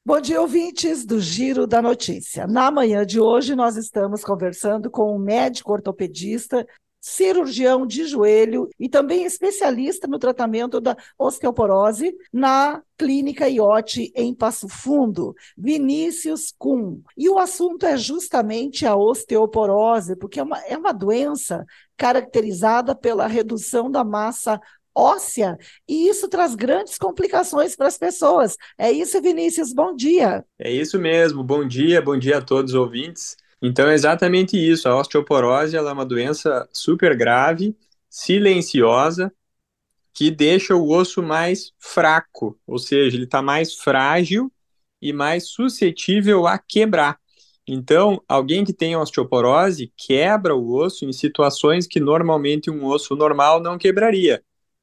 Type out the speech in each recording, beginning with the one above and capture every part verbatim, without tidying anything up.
Bom dia, ouvintes do Giro da Notícia. Na manhã de hoje, nós estamos conversando com um médico ortopedista, cirurgião de joelho e também especialista no tratamento da osteoporose na Clínica I O T em Passo Fundo, Vinícius Kuhn. E o assunto é justamente a osteoporose, porque é uma, é uma doença caracterizada pela redução da massa óssea, e isso traz grandes complicações para as pessoas. É isso, Vinícius, bom dia. É isso mesmo. Bom dia, bom dia a todos os ouvintes. Então, é exatamente isso. A osteoporose ela é uma doença super grave, silenciosa, que deixa o osso mais fraco, ou seja, ele está mais frágil e mais suscetível a quebrar. Então, alguém que tem osteoporose quebra o osso em situações que normalmente um osso normal não quebraria.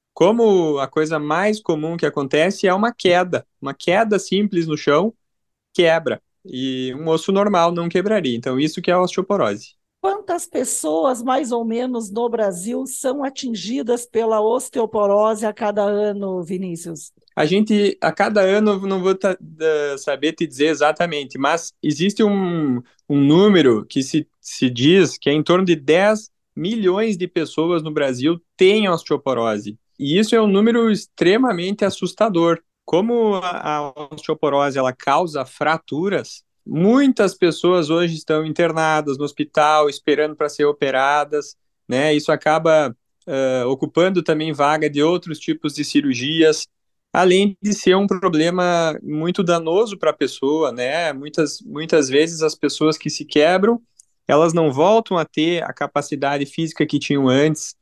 Como a coisa mais comum que acontece é uma queda, uma queda simples no chão quebra. E um osso normal não quebraria. Então, isso que é a osteoporose. Quantas pessoas, mais ou menos, no Brasil são atingidas pela osteoporose a cada ano, Vinícius? A gente, a cada ano, eu não vou ta- da- saber te dizer exatamente, mas existe um, um número que se, se diz que é em torno de dez milhões de pessoas no Brasil têm osteoporose. E isso é um número extremamente assustador. Como a, a osteoporose ela causa fraturas, muitas pessoas hoje estão internadas no hospital, esperando para ser operadas, né? Isso acaba eh, ocupando também vaga de outros tipos de cirurgias, além de ser um problema muito danoso para a pessoa, né? Muitas, muitas vezes as pessoas que se quebram, elas não voltam a ter a capacidade física que tinham antes,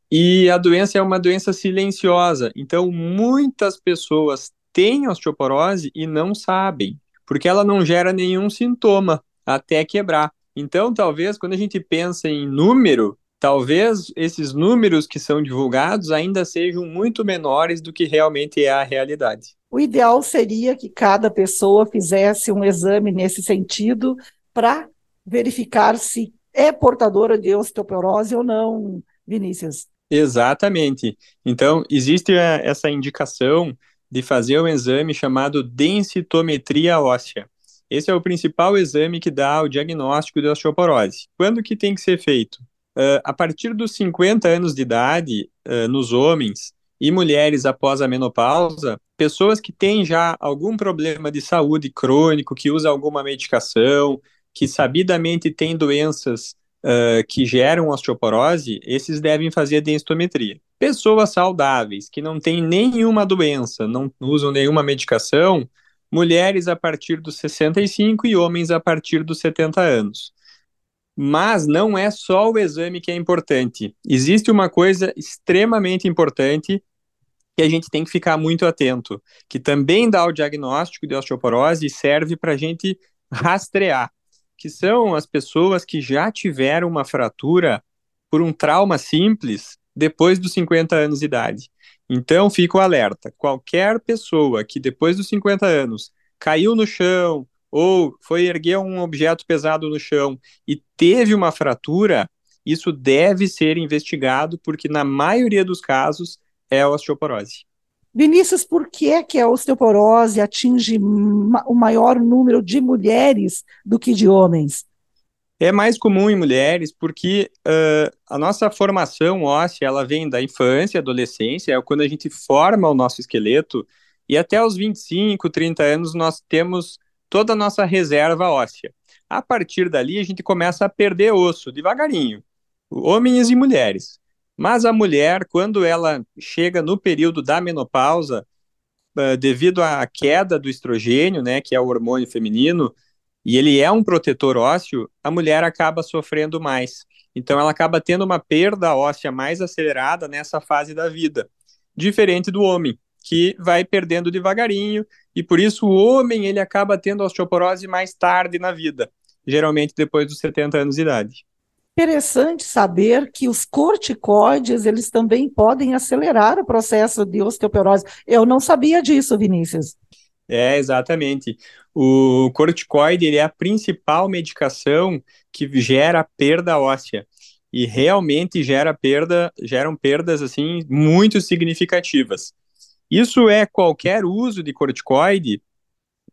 e a doença é uma doença silenciosa. Então, muitas pessoas têm osteoporose e não sabem, porque ela não gera nenhum sintoma até quebrar. Então, talvez, quando a gente pensa em número, talvez esses números que são divulgados ainda sejam muito menores do que realmente é a realidade. O ideal seria que cada pessoa fizesse um exame nesse sentido para verificar se é portadora de osteoporose ou não, Vinícius. Exatamente. Então, existe eh, essa indicação de fazer um exame chamado densitometria óssea. Esse é o principal exame que dá o diagnóstico de osteoporose. Quando que tem que ser feito? Uh, a partir dos cinquenta anos de idade, uh, nos homens e mulheres após a menopausa, pessoas que têm já algum problema de saúde crônico, que usam alguma medicação, que sabidamente têm doenças uh, que geram osteoporose, esses devem fazer densitometria. Pessoas saudáveis, que não têm nenhuma doença, não usam nenhuma medicação, mulheres a partir dos sessenta e cinco e homens a partir dos setenta anos. Mas não é só o exame que é importante. Existe uma coisa extremamente importante que a gente tem que ficar muito atento, que também dá o diagnóstico de osteoporose e serve para a gente rastrear, que são as pessoas que já tiveram uma fratura por um trauma simples depois dos cinquenta anos de idade. Então, fica o alerta: qualquer pessoa que depois dos cinquenta anos caiu no chão ou foi erguer um objeto pesado no chão e teve uma fratura, isso deve ser investigado, porque na maioria dos casos é a osteoporose. Vinícius, por que é que a osteoporose atinge ma- o maior número de mulheres do que de homens? É mais comum em mulheres porque uh, a nossa formação óssea ela vem da infância, adolescência, é quando a gente forma o nosso esqueleto, e até os vinte e cinco, trinta anos nós temos toda a nossa reserva óssea. A partir dali a gente começa a perder osso devagarinho, homens e mulheres. Mas a mulher, quando ela chega no período da menopausa, uh, devido à queda do estrogênio, né, que é o hormônio feminino, e ele é um protetor ósseo, a mulher acaba sofrendo mais. Então, ela acaba tendo uma perda óssea mais acelerada nessa fase da vida, diferente do homem, que vai perdendo devagarinho, e por isso o homem ele acaba tendo osteoporose mais tarde na vida, geralmente depois dos setenta anos de idade. Interessante saber que os corticoides, eles também podem acelerar o processo de osteoporose. Eu não sabia disso, Vinícius. É, exatamente. O corticoide ele é a principal medicação que gera perda óssea e realmente gera perda, geram perdas assim muito significativas. Isso é qualquer uso de corticoide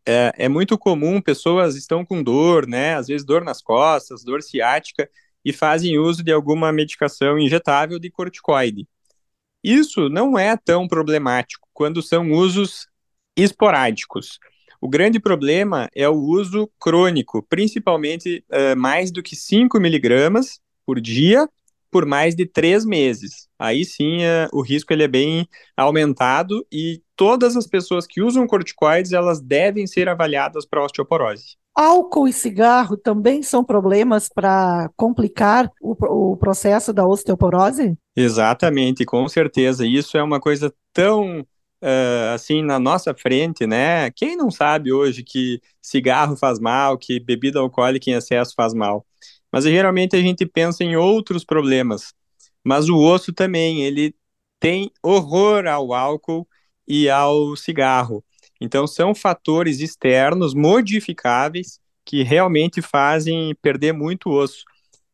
É, é muito comum, pessoas estão com dor, né? Às vezes dor nas costas, dor ciática, e fazem uso de alguma medicação injetável de corticoide. Isso não é tão problemático quando são usos esporádicos. O grande problema é o uso crônico, principalmente uh, mais do que cinco miligramas por dia, por mais de três meses. Aí sim, uh, o risco ele é bem aumentado e todas as pessoas que usam corticoides, elas devem ser avaliadas para osteoporose. Álcool e cigarro também são problemas para complicar o, o processo da osteoporose? Exatamente, com certeza. Isso é uma coisa tão uh, assim na nossa frente, né? Quem não sabe hoje que cigarro faz mal, que bebida alcoólica em excesso faz mal? Mas geralmente a gente pensa em outros problemas. Mas o osso também, ele tem horror ao álcool e ao cigarro. Então são fatores externos modificáveis que realmente fazem perder muito osso.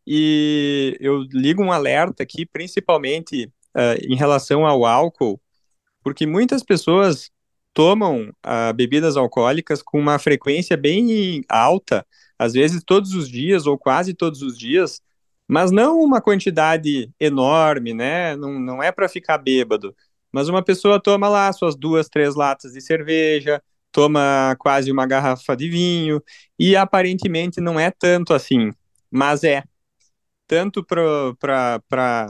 E eu ligo um alerta aqui, principalmente uh, em relação ao álcool, porque muitas pessoas tomam uh, bebidas alcoólicas com uma frequência bem alta, às vezes todos os dias ou quase todos os dias, mas não uma quantidade enorme, né? Não, não é para ficar bêbado. Mas uma pessoa toma lá suas duas, três latas de cerveja, toma quase uma garrafa de vinho, e aparentemente não é tanto assim, mas é tanto para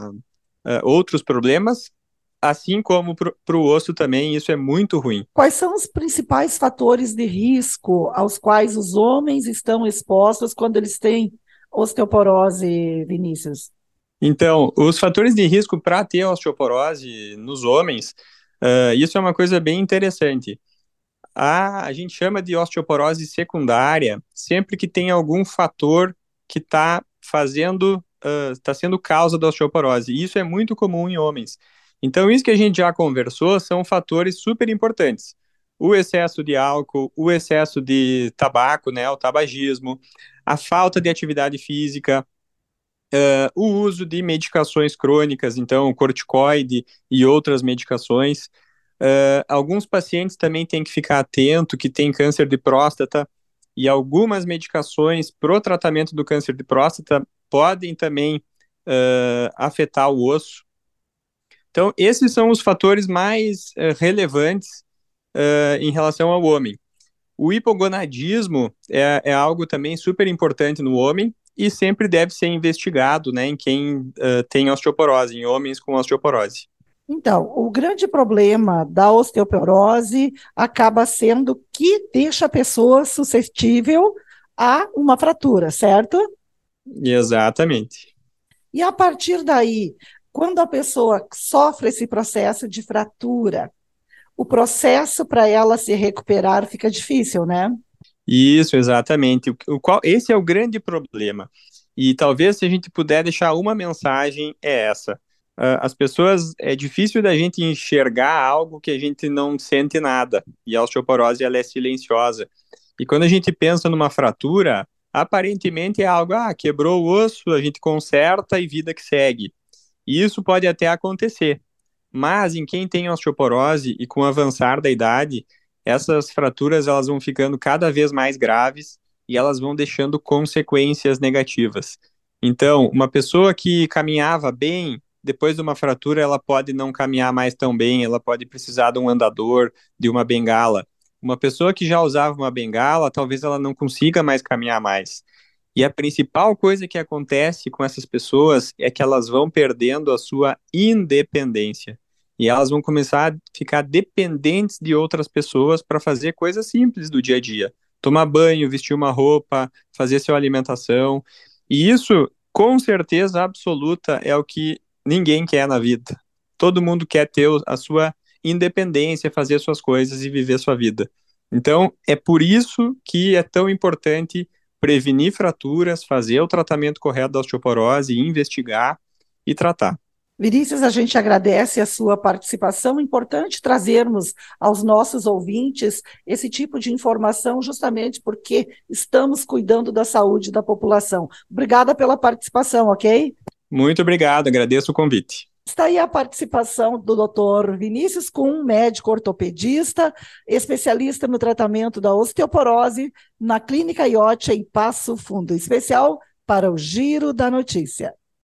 uh, outros problemas, assim como para o osso também, isso é muito ruim. Quais são os principais fatores de risco aos quais os homens estão expostos quando eles têm osteoporose, Vinícius? Então, os fatores de risco para ter osteoporose nos homens, uh, isso é uma coisa bem interessante. A, a gente chama de osteoporose secundária sempre que tem algum fator que está fazendo, está uh, sendo causa da osteoporose. E isso é muito comum em homens. Então, isso que a gente já conversou são fatores super importantes. O excesso de álcool, o excesso de tabaco, né, o tabagismo, a falta de atividade física, uh, o uso de medicações crônicas, então corticoide e outras medicações. Uh, alguns pacientes também têm que ficar atento que tem câncer de próstata e algumas medicações para o tratamento do câncer de próstata podem também uh, afetar o osso. Então, esses são os fatores mais uh, relevantes uh, em relação ao homem. O hipogonadismo é, é algo também super importante no homem e sempre deve ser investigado, né, em quem uh, tem osteoporose, em homens com osteoporose. Então, o grande problema da osteoporose acaba sendo que deixa a pessoa suscetível a uma fratura, certo? Exatamente. E a partir daí, quando a pessoa sofre esse processo de fratura, o processo para ela se recuperar fica difícil, né? Isso, exatamente. O, o qual, esse é o grande problema. E talvez se a gente puder deixar uma mensagem, é essa. Uh, as pessoas, é difícil da gente enxergar algo que a gente não sente nada. E a osteoporose, ela é silenciosa. E quando a gente pensa numa fratura, aparentemente é algo, ah, quebrou o osso, a gente conserta e vida que segue. E isso pode até acontecer. Mas em quem tem osteoporose e com o avançar da idade, essas fraturas elas vão ficando cada vez mais graves e elas vão deixando consequências negativas. Então, uma pessoa que caminhava bem, depois de uma fratura, ela pode não caminhar mais tão bem, ela pode precisar de um andador, de uma bengala. Uma pessoa que já usava uma bengala, talvez ela não consiga mais caminhar mais. E a principal coisa que acontece com essas pessoas é que elas vão perdendo a sua independência. E elas vão começar a ficar dependentes de outras pessoas para fazer coisas simples do dia a dia. Tomar banho, vestir uma roupa, fazer sua alimentação. E isso, com certeza absoluta, é o que ninguém quer na vida. Todo mundo quer ter a sua independência, fazer suas coisas e viver sua vida. Então, é por isso que é tão importante prevenir fraturas, fazer o tratamento correto da osteoporose, investigar e tratar. Vinícius, a gente agradece a sua participação. É importante trazermos aos nossos ouvintes esse tipo de informação, justamente porque estamos cuidando da saúde da população. Obrigada pela participação, ok? Muito obrigado, agradeço o convite. Está aí a participação do doutor Vinícius Kuhn, médico ortopedista, especialista no tratamento da osteoporose na Clínica Iote, em Passo Fundo, especial para o Giro da Notícia.